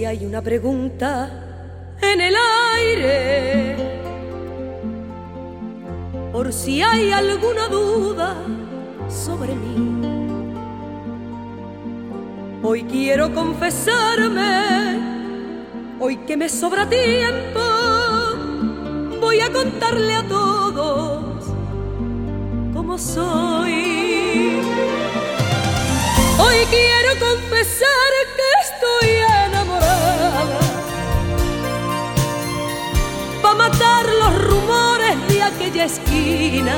si hay una pregunta en el aire, por si hay alguna duda sobre mí. Hoy quiero confesarme, hoy que me sobra tiempo, voy a contarle a todos cómo soy. Hoy quiero confesar que estoy enamorada, pa' matar los rumores de aquella esquina,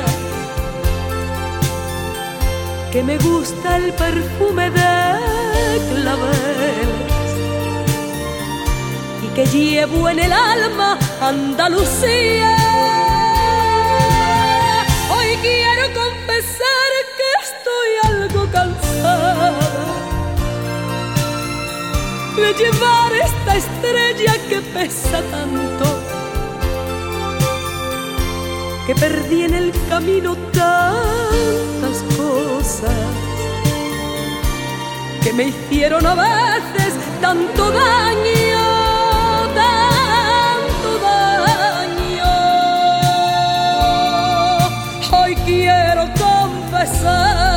que me gusta el perfume de claveles y que llevo en el alma Andalucía. Hoy quiero confesar que estoy algo cansada de llevar esta estrella que pesa tanto, que perdí en el camino tantas cosas que me hicieron a veces tanto daño, tanto daño. Hoy quiero confesar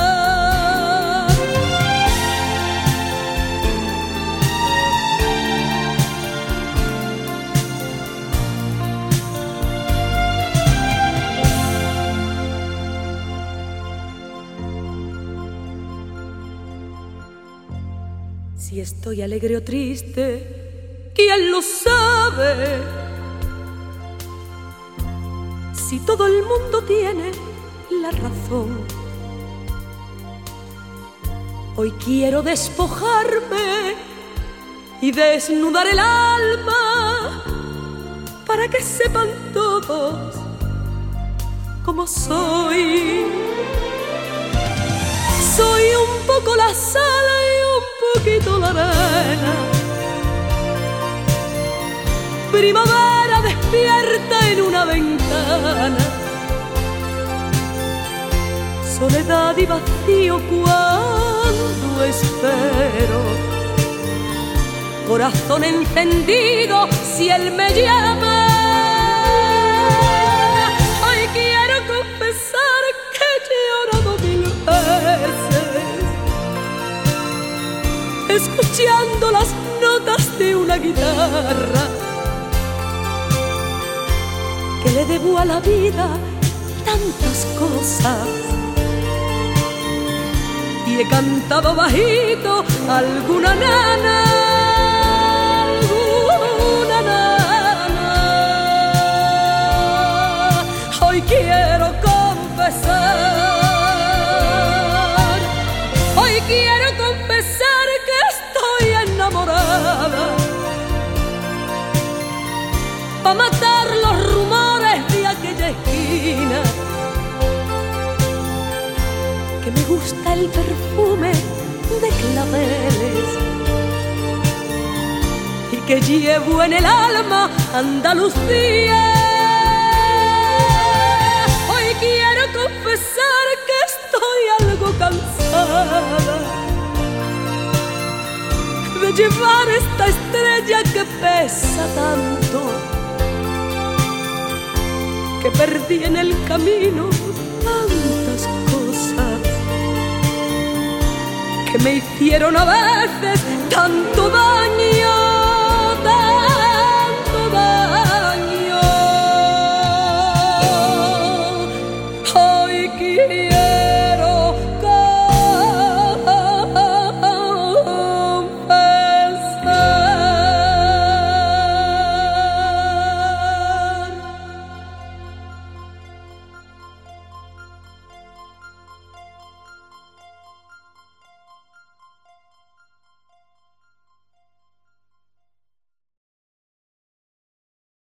si estoy alegre o triste, ¿quién lo sabe? Si todo el mundo tiene la razón. Hoy quiero despojarme y desnudar el alma para que sepan todos cómo soy. Soy un poco la sal y un poquito la arena, primavera despierta en una ventana, soledad y vacío cuando espero, corazón encendido si él me llama. Hoy quiero confesar que he llorado 1000 veces escuchando las notas de una guitarra, que le debo a la vida tantas cosas, y he cantado bajito alguna nana, alguna nana. Hoy quiero confesar, hoy quiero confesar que estoy enamorada, pa' matar los rumores de aquella esquina, que me gusta el perfume de claveles y que llevo en el alma Andalucía. Hoy quiero confesar que estoy algo cansada de llevar esta estrella que pesa tanto, que perdí en el camino tantas cosas que me hicieron a veces tanto daño, tanto daño. Hoy quiero